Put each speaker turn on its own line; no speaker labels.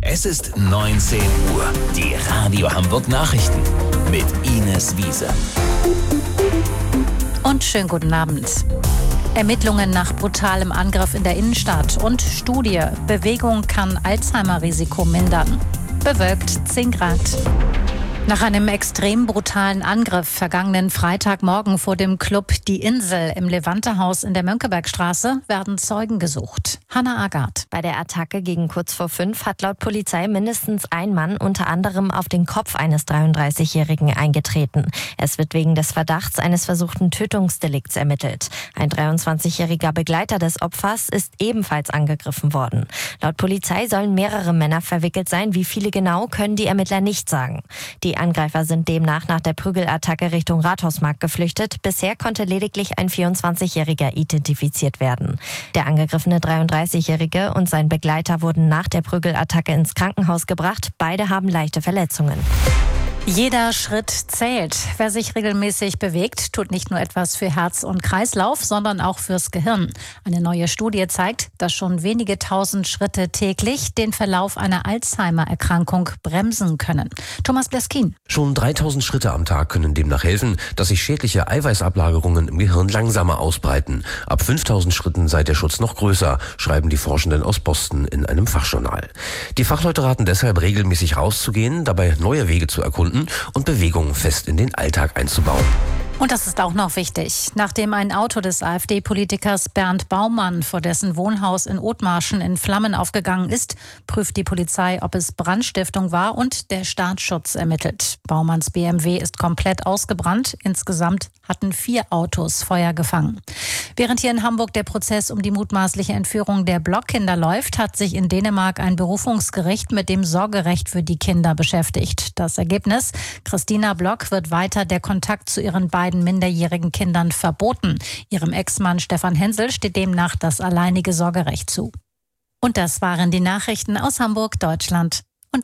Es ist 19 Uhr. Die Radio Hamburg Nachrichten mit Ines Wiese.
Und schönen guten Abend. Ermittlungen nach brutalem Angriff in der Innenstadt und Studie. Bewegung kann Alzheimer-Risiko mindern. Bewölkt 10 Grad. Nach einem extrem brutalen Angriff vergangenen Freitagmorgen vor dem Club Die Insel im Levante-Haus in der Mönckebergstraße werden Zeugen gesucht. Hannah Agard.
Bei der Attacke gegen kurz vor 5 hat laut Polizei mindestens ein Mann unter anderem auf den Kopf eines 33-Jährigen eingetreten. Es wird wegen des Verdachts eines versuchten Tötungsdelikts ermittelt. Ein 23-jähriger Begleiter des Opfers ist ebenfalls angegriffen worden. Laut Polizei sollen mehrere Männer verwickelt sein. Wie viele genau, können die Ermittler nicht sagen. Die Angreifer sind demnach nach der Prügelattacke Richtung Rathausmarkt geflüchtet. Bisher konnte lediglich ein 24-Jähriger identifiziert werden. Der angegriffene 33-Jährige und sein Begleiter wurden nach der Prügelattacke ins Krankenhaus gebracht. Beide haben leichte Verletzungen.
Jeder Schritt zählt. Wer sich regelmäßig bewegt, tut nicht nur etwas für Herz und Kreislauf, sondern auch fürs Gehirn. Eine neue Studie zeigt, dass schon wenige tausend Schritte täglich den Verlauf einer Alzheimer-Erkrankung bremsen können. Thomas Bleskin.
Schon 3000 Schritte am Tag können demnach helfen, dass sich schädliche Eiweißablagerungen im Gehirn langsamer ausbreiten. Ab 5000 Schritten sei der Schutz noch größer, schreiben die Forschenden aus Boston in einem Fachjournal. Die Fachleute raten deshalb, regelmäßig rauszugehen, dabei neue Wege zu erkunden und Bewegungen fest in den Alltag einzubauen.
Und das ist auch noch wichtig. Nachdem ein Auto des AfD-Politikers Bernd Baumann vor dessen Wohnhaus in Othmarschen in Flammen aufgegangen ist, prüft die Polizei, ob es Brandstiftung war, und der Staatsschutz ermittelt. Baumanns BMW ist komplett ausgebrannt. Insgesamt hatten 4 Autos Feuer gefangen. Während hier in Hamburg der Prozess um die mutmaßliche Entführung der Blockkinder läuft, hat sich in Dänemark ein Berufungsgericht mit dem Sorgerecht für die Kinder beschäftigt. Das Ergebnis: Christina Block wird weiter der Kontakt zu ihren beiden minderjährigen Kindern verboten. Ihrem Ex-Mann Stefan Hensel steht demnach das alleinige Sorgerecht zu. Und das waren die Nachrichten aus Hamburg, Deutschland.